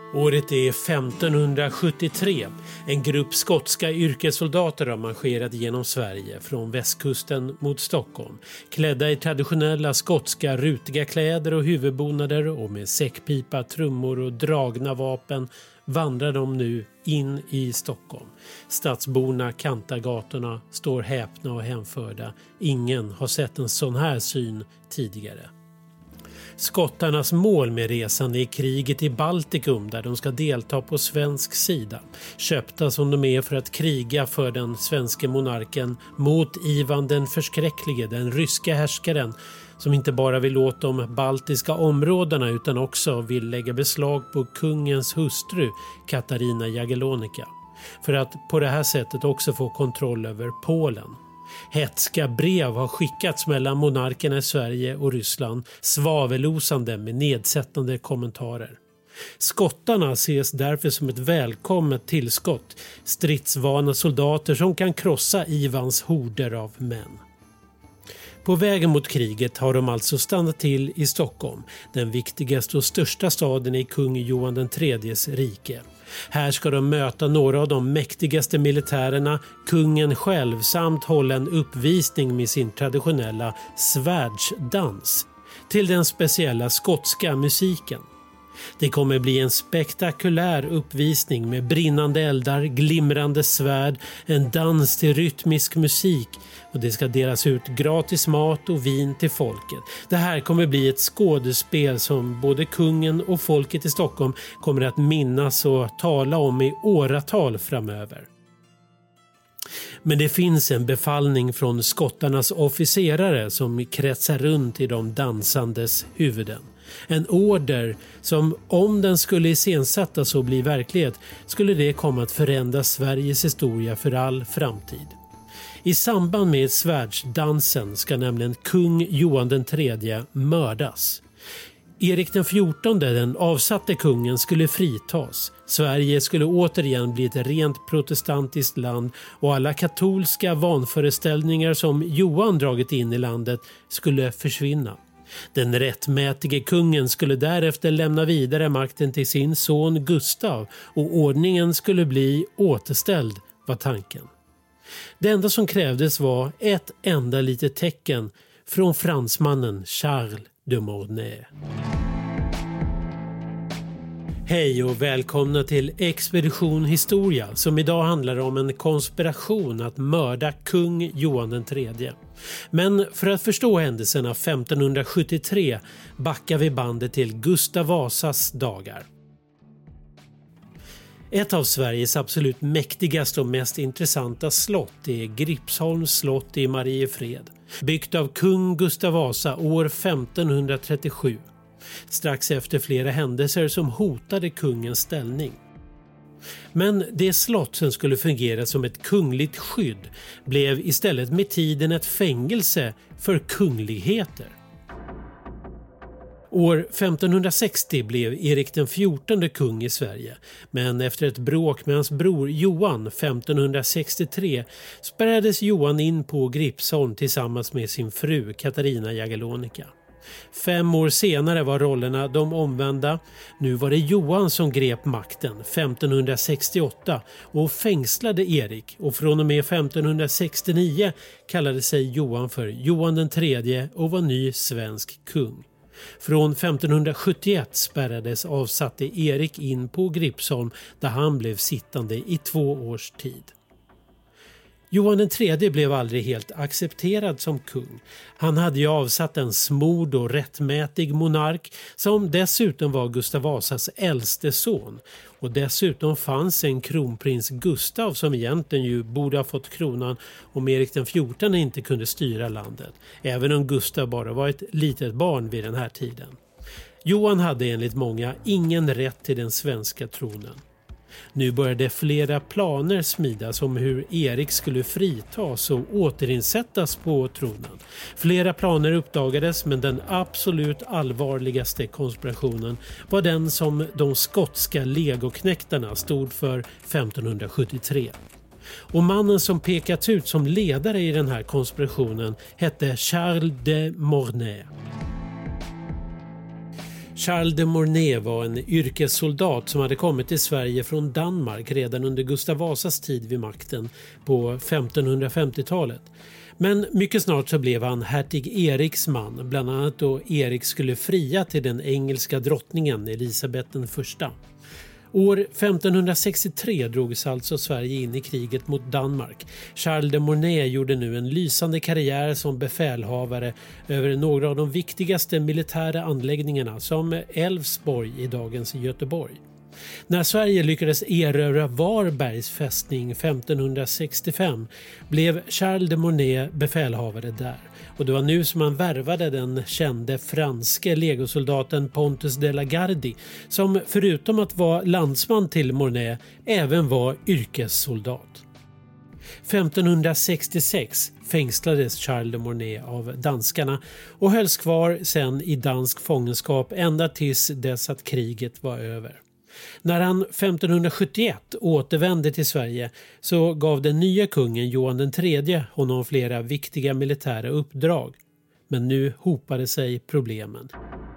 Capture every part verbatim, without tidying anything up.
Året är femtonhundrasjuttiotre. En grupp skotska yrkessoldater har marscherat genom Sverige från västkusten mot Stockholm. Klädda i traditionella skotska rutiga kläder och huvudbonader och med säckpipa, trummor och dragna vapen vandrar de nu in i Stockholm. Stadsborna kantar gatorna, står häpna och hänförda. Ingen har sett en sån här syn tidigare. Skottarnas mål med resan är kriget i Baltikum där de ska delta på svensk sida. Köpta som de är för att kriga för den svenska monarken mot Ivan den förskräcklige, den ryska härskaren som inte bara vill åt de baltiska områdena utan också vill lägga beslag på kungens hustru Katarina Jagellonica. För att på det här sättet också få kontroll över Polen. Hätska brev har skickats mellan monarkerna i Sverige och Ryssland, svavelosande med nedsättande kommentarer. Skottarna ses därför som ett välkommet tillskott, stridsvana soldater som kan krossa Ivans horder av män. På vägen mot kriget har de alltså stannat till i Stockholm, den viktigaste och största staden i kung Johan den tredjes rike. Här ska de möta några av de mäktigaste militärerna, kungen själv samt hålla en uppvisning med sin traditionella svärdsdans till den speciella skotska musiken. Det kommer bli en spektakulär uppvisning med brinnande eldar, glimrande svärd, en dans till rytmisk musik och det ska delas ut gratis mat och vin till folket. Det här kommer bli ett skådespel som både kungen och folket i Stockholm kommer att minnas och tala om i åratal framöver. Men det finns en befallning från skottarnas officerare som kretsar runt i de dansandes huvuden. En order som, om den skulle iscensättas och bli verklighet, skulle det komma att förändra Sveriges historia för all framtid. I samband med svärdsdansen ska nämligen kung Johan den tredje mördas. Erik den fjortonde, den avsatte kungen, skulle fritas. Sverige skulle återigen bli ett rent protestantiskt land och alla katolska vanföreställningar som Johan dragit in i landet skulle försvinna. Den rättmätige kungen skulle därefter lämna vidare makten till sin son Gustav och ordningen skulle bli återställd, var tanken. Det enda som krävdes var ett enda litet tecken från fransmannen Charles de Mornay. Hej och välkomna till Expedition Historia som idag handlar om en konspiration att mörda kung Johan den tredje. Men för att förstå händelserna femtonhundrasjuttiotre backar vi bandet till Gustav Vasas dagar. Ett av Sveriges absolut mäktigaste och mest intressanta slott är Gripsholms slott i Mariefred, byggt av kung Gustav Vasa år femtonhundratrettiosju, strax efter flera händelser som hotade kungens ställning. Men det slott som skulle fungera som ett kungligt skydd blev istället med tiden ett fängelse för kungligheter. År femtonhundrasextio blev Erik den fjortonde kung i Sverige, men efter ett bråk med hans bror Johan femtonhundrasextiotre spärrades Johan in på Gripsholm tillsammans med sin fru Katarina Jagellonica. Fem år senare var rollerna de omvända. Nu var det Johan som grep makten femtonhundrasextioåtta och fängslade Erik, och från och med femtonhundrasextionio kallade sig Johan för Johan den tredje och var ny svensk kung. Från femtonhundrasjuttioett spärrades avsatte Erik in på Gripsholm där han blev sittande i två års tid. Johan den tredje blev aldrig helt accepterad som kung. Han hade ju avsatt en smord och rättmätig monark som dessutom var Gustav Vasas äldste son. Och dessutom fanns en kronprins Gustav som egentligen ju borde ha fått kronan om Erik den fjortonde inte kunde styra landet. Även om Gustav bara var ett litet barn vid den här tiden. Johan hade enligt många ingen rätt till den svenska tronen. Nu började flera planer smidas om hur Erik skulle fritas och återinsättas på tronen. Flera planer uppdagades, men den absolut allvarligaste konspirationen var den som de skotska legoknektarna stod för femtonhundrasjuttiotre. Och mannen som pekats ut som ledare i den här konspirationen hette Charles de Mornay. Charles de Mornay var en yrkessoldat som hade kommit till Sverige från Danmark redan under Gustav Vasas tid vid makten på femtonhundrafemtiotalet. Men mycket snart så blev han hertig Eriks man, bland annat då Erik skulle fria till den engelska drottningen Elisabeth den första. År femtonhundrasextiotre drogs alltså Sverige in i kriget mot Danmark. Charles de Mornay gjorde nu en lysande karriär som befälhavare över några av de viktigaste militära anläggningarna som Älvsborg i dagens Göteborg. När Sverige lyckades erövra Varbergs fästning femtonhundrasextiofem blev Charles de Mornay befälhavare där. Och det var nu som han värvade den kände franske legosoldaten Pontus de la Gardie, som förutom att vara landsman till Mornay även var yrkessoldat. femtonhundrasextiosex fängslades Charles de Mornay av danskarna och hölls kvar sen i dansk fångenskap ända tills dess att kriget var över. När han femtonhundrasjuttioett återvände till Sverige så gav den nya kungen Johan den tredje honom flera viktiga militära uppdrag. Men nu hopade sig problemen.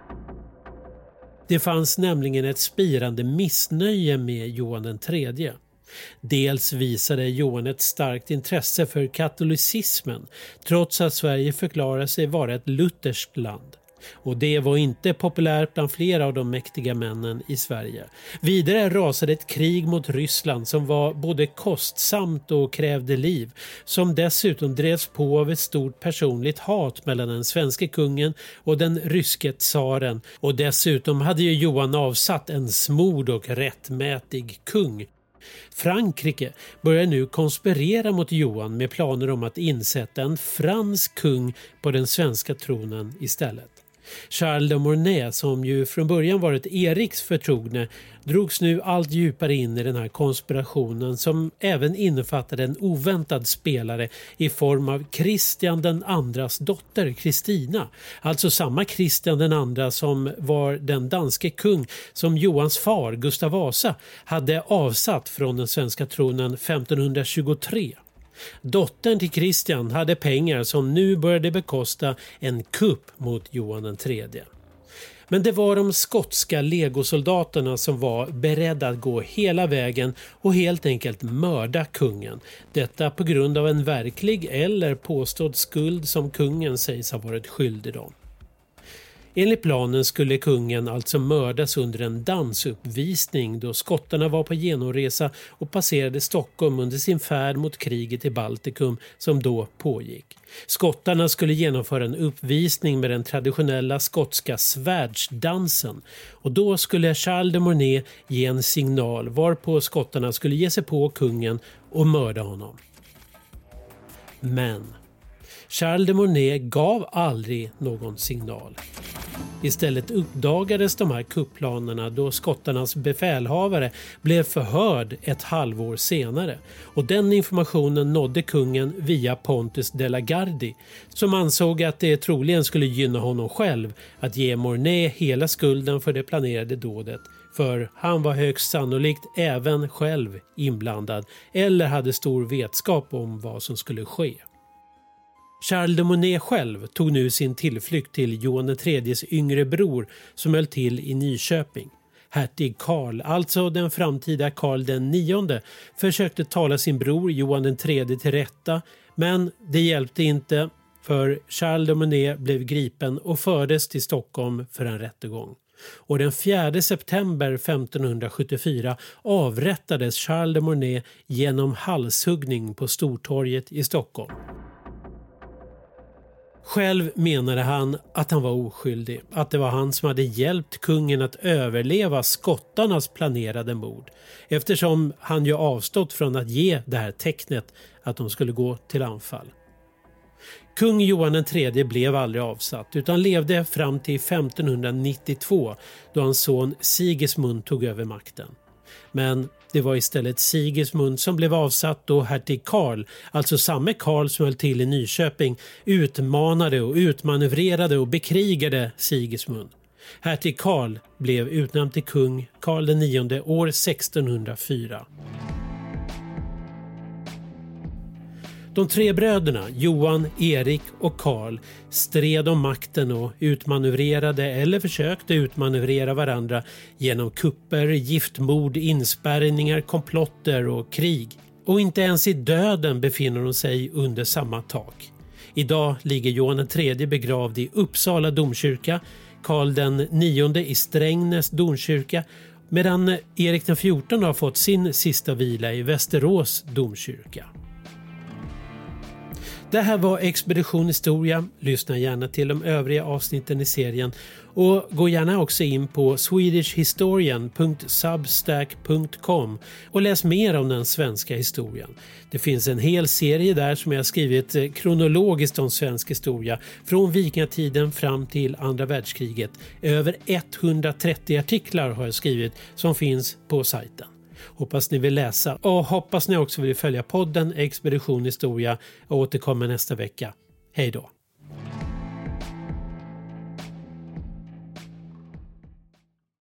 Det fanns nämligen ett spirande missnöje med Johan den tredje. Dels visade Johan ett starkt intresse för katolicismen trots att Sverige förklarade sig vara ett lutherskt land. Och det var inte populärt bland flera av de mäktiga männen i Sverige. Vidare rasade ett krig mot Ryssland som var både kostsamt och krävde liv, som dessutom drevs på av ett stort personligt hat mellan den svenska kungen och den ryske tsaren, och dessutom hade ju Johan avsatt en smord och rättmätig kung. Frankrike börjar nu konspirera mot Johan med planer om att insätta en fransk kung på den svenska tronen istället. Charles de Mornay, som ju från början varit Eriks förtrogne, drogs nu allt djupare in i den här konspirationen som även innefattade en oväntad spelare i form av Kristian den andras dotter Kristina. Alltså samma Kristian den andra som var den danske kung som Johans far Gustav Vasa hade avsatt från den svenska tronen femtonhundratjugotre. Dottern till Kristian hade pengar som nu började bekosta en kupp mot Johan den tredje. Men det var de skotska legosoldaterna som var beredda att gå hela vägen och helt enkelt mörda kungen. Detta på grund av en verklig eller påstådd skuld som kungen sägs ha varit skyldig dem. Enligt planen skulle kungen alltså mördas under en dansuppvisning då skottarna var på genomresa och passerade Stockholm under sin färd mot kriget i Baltikum som då pågick. Skottarna skulle genomföra en uppvisning med den traditionella skotska svärdsdansen, och då skulle Charles de Mornay ge en signal varpå skottarna skulle ge sig på kungen och mörda honom. Men Charles de Mornay gav aldrig någon signal. Istället uppdagades de här kupplanerna då skottarnas befälhavare blev förhörd ett halvår senare, och den informationen nådde kungen via Pontus de la Gardie, som ansåg att det troligen skulle gynna honom själv att ge Mornay hela skulden för det planerade dådet, för han var högst sannolikt även själv inblandad eller hade stor vetskap om vad som skulle ske. Charles de Mornay själv tog nu sin tillflykt till Johan den tredjes yngre bror som höll till i Nyköping. Hertig Karl, alltså den framtida Karl den nionde, försökte tala sin bror Johan den tredje till rätta, men det hjälpte inte, för Charles de Mornay blev gripen och fördes till Stockholm för en rättegång. Och den fjärde september femtonhundrasjuttiofyra avrättades Charles de Mornay genom halshuggning på Stortorget i Stockholm. Själv menade han att han var oskyldig, att det var han som hade hjälpt kungen att överleva skottarnas planerade mord, eftersom han ju avstått från att ge det här tecknet att de skulle gå till anfall. Kung Johan den tredje blev aldrig avsatt utan levde fram till femtonhundranittiotvå då hans son Sigismund tog över makten. Men det var istället Sigismund som blev avsatt då hertig Karl, alltså samme Karl som höll till i Nyköping, utmanade och utmanövrerade och bekrigade Sigismund. Hertig Karl blev utnämnd till kung Karl den nionde år sextonhundrafyra. De tre bröderna, Johan, Erik och Karl, stred om makten och utmanövrerade eller försökte utmanövrera varandra genom kupper, giftmord, inspärrningar, komplotter och krig. Och inte ens i döden befinner de sig under samma tak. Idag ligger Johan den tredje begravd i Uppsala domkyrka, Karl den nionde i Strängnäs domkyrka, medan Erik den fjortonde har fått sin sista vila i Västerås domkyrka. Det här var Expedition Historia. Lyssna gärna till de övriga avsnitten i serien och gå gärna också in på swedish historian punkt substack punkt com och läs mer om den svenska historien. Det finns en hel serie där som jag har skrivit kronologiskt om svensk historia från vikingatiden fram till andra världskriget. Över etthundratrettio artiklar har jag skrivit som finns på sajten. Hoppas ni vill läsa och hoppas ni också vill följa podden Expedition Historia och återkommer nästa vecka. Hej då!